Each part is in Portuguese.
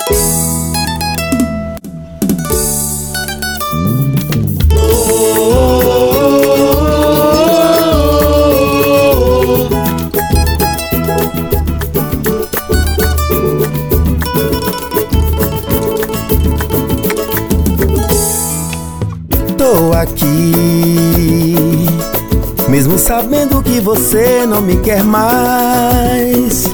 Tô aqui, mesmo sabendo que você não me quer mais.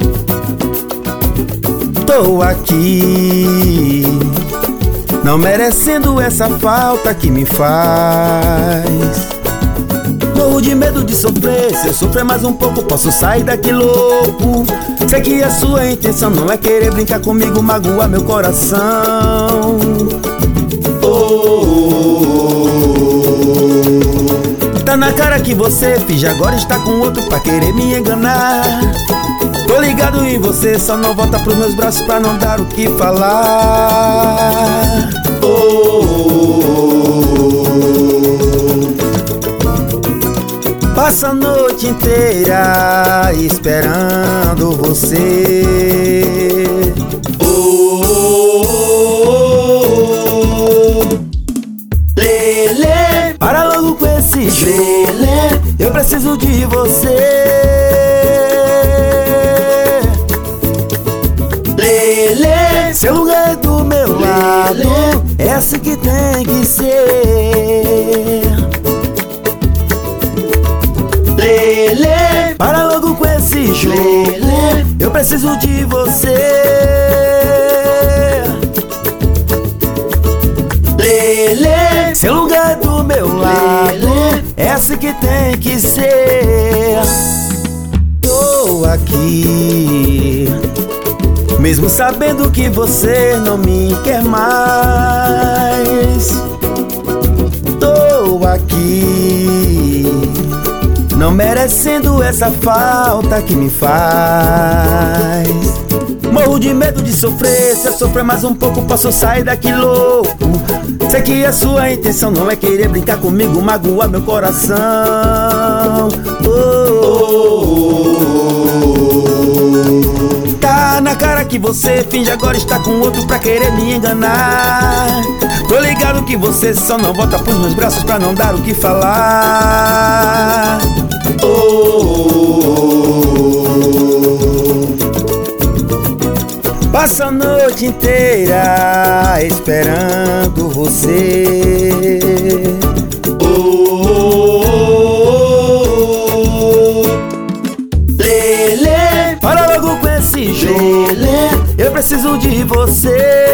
Tô aqui, não merecendo essa falta que me faz. Morro de medo de sofrer, se eu sofrer mais um pouco posso sair daqui louco. Sei que a sua intenção não é querer brincar comigo, magoar meu coração. Tá na cara que você finge agora está com outro pra querer me enganar. Tô ligado em você, só não volta pros meus braços pra não dar o que falar. Passa a noite inteira esperando você. Lelê, para logo com esse lelê, eu preciso de você. Lelê, seu lugar é do meu lado, é assim que tem que ser. Lelê, para logo com esse lelê, eu preciso de você. Lelê, seu lugar é do meu lado, é assim que tem que ser. Tô aqui, mesmo sabendo que você não me quer mais. Tô aqui, não merecendo essa falta que me faz. Morro de medo de sofrer, se eu sofrer mais um pouco posso sair daqui louco. Sei que a sua intenção não é querer brincar comigo, magoar meu coração. Tá na cara que você finge agora está com outro pra querer me enganar. Tô ligado que você só não volta pros meus braços pra não dar o que falar. Passa a noite inteira esperando você. Lelê, para logo com esse lelê, eu preciso de você.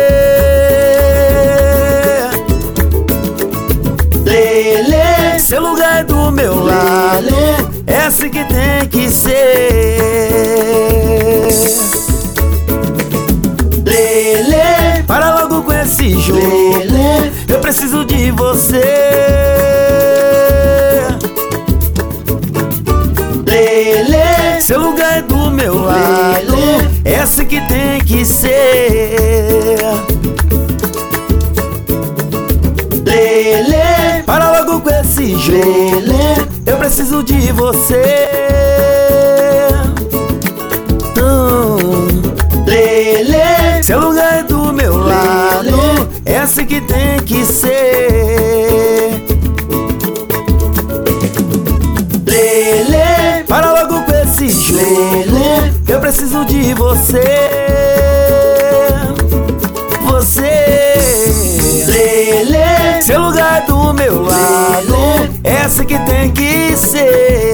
Lelê, seu lugar é do meu lado, é assim que tem que ser. Lelê, para logo com esse lelê, eu preciso de você. Lelê, seu lugar é do meu lado, é assim que tem que ser. Lelê, para logo com esse lelê, eu preciso de você. Lelê, seu lugar é do meu lado, é assim que tem que ser. Lelê, para logo com esse lelê, eu preciso de você. Você, lelê, seu lugar é do meu lado, é assim que tem que ser.